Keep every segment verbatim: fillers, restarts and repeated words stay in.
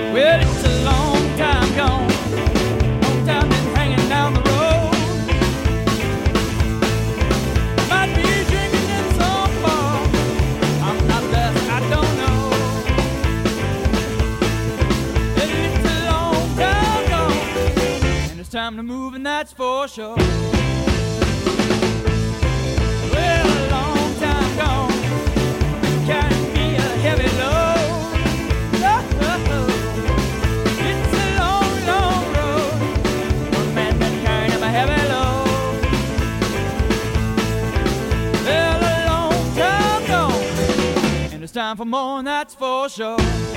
Well, it's a long time gone, long time been hanging down the road. Might be drinking in some bar, I'm not there, I don't know. Well, it's a long time gone, and it's time to move, and that's for sure. Well, a long time gone, carrying me a heavy load. It's time for more, and that's for sure.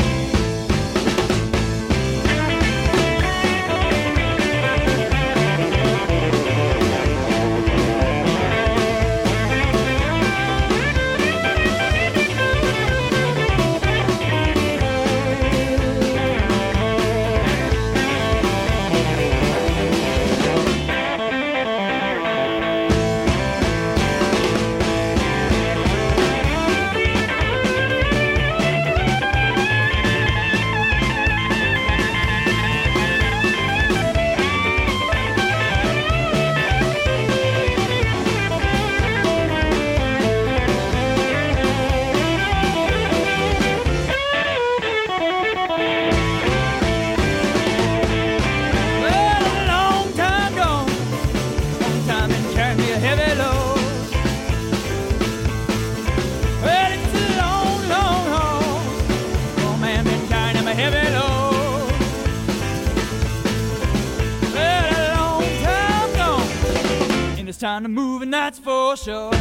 It's time to move, and that's for sure.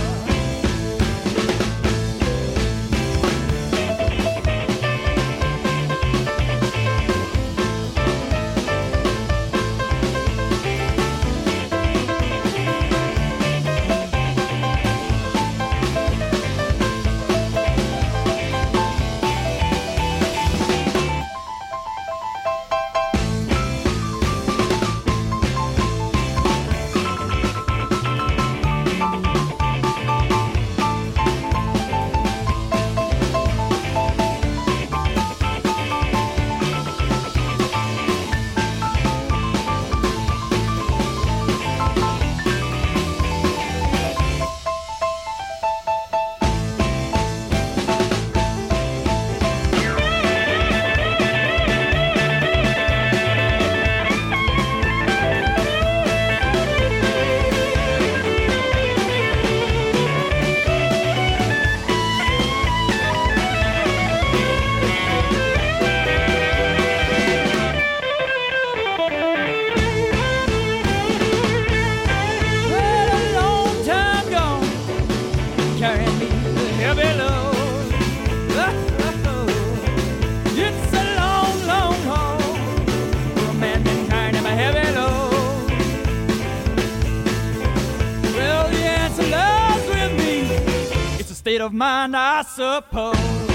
State of mind, I suppose.